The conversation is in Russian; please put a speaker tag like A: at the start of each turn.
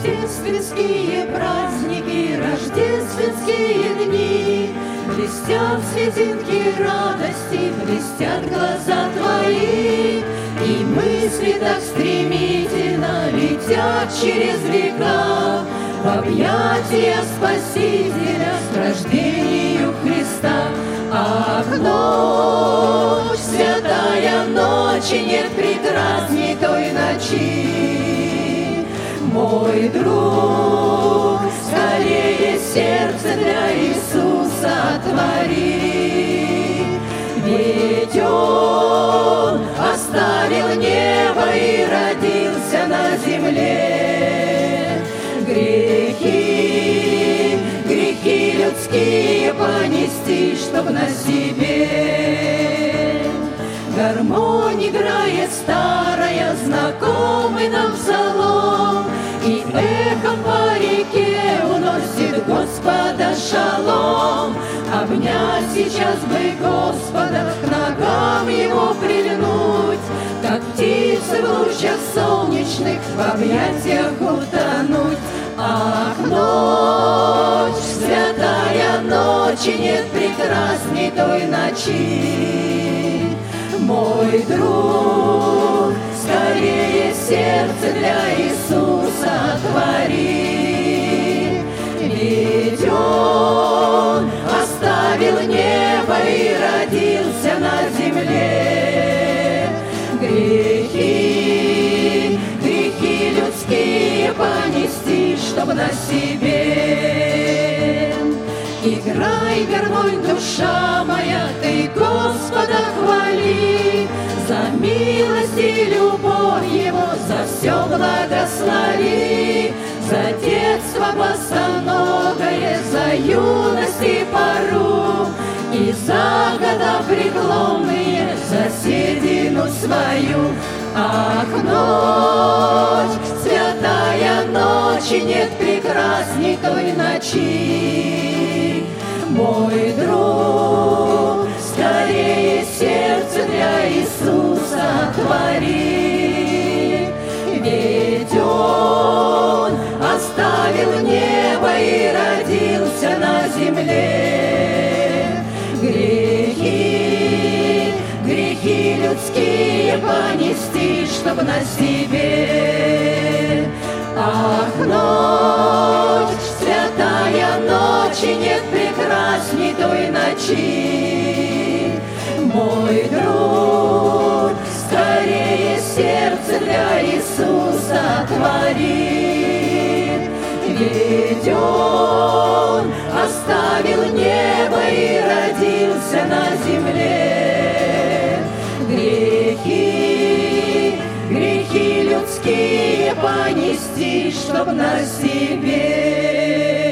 A: Рождественские праздники, рождественские дни, блестят светинки радости, блестят глаза твои, и мысли так стремительно летят через века в объятия Спасителя с рождению Христа. Ах, ночь, святая ночь, и нет прекрасней той ночи. Мой друг, скорее сердце для Иисуса отвори, ведь Он оставил небо и родился на земле. Грехи людские понести, чтоб на себе. Гармонь играет старая, знакомый нам псалом, и эхом по реке уносит Господа шалом. Обнять сейчас бы Господа, к ногам Его прильнуть, как птицы в лучах солнечных в объятиях утонуть. Ах, ночь, святая ночь, и нет прекрасней той ночи. Мой друг, скорее сердце для Иисуса отвори, ведь Он оставил небо и родился на земле. Грехи людские понести, чтоб на себе. Играй, гармонь, душа моя, ты Господа хвали, за милость и любовь Его, за все благослови, за детство босоногое, за юность и пору, и за года преклонные, за седину свою. Ах, ночь, святая ночь, и нет прекрасней той ночи. Мой друг, скорее сердце для Иисуса отвори, ведь Он оставил небо и родился на земле. Грехи людские понести, чтоб на себе. Ах, ночь, святая ночь, и нет прекрасней той ночи. Мой друг, скорее сердце для Иисуса отвори, ведь Он оставил небо и родился на земле. Грехи людские понести, чтоб на себе.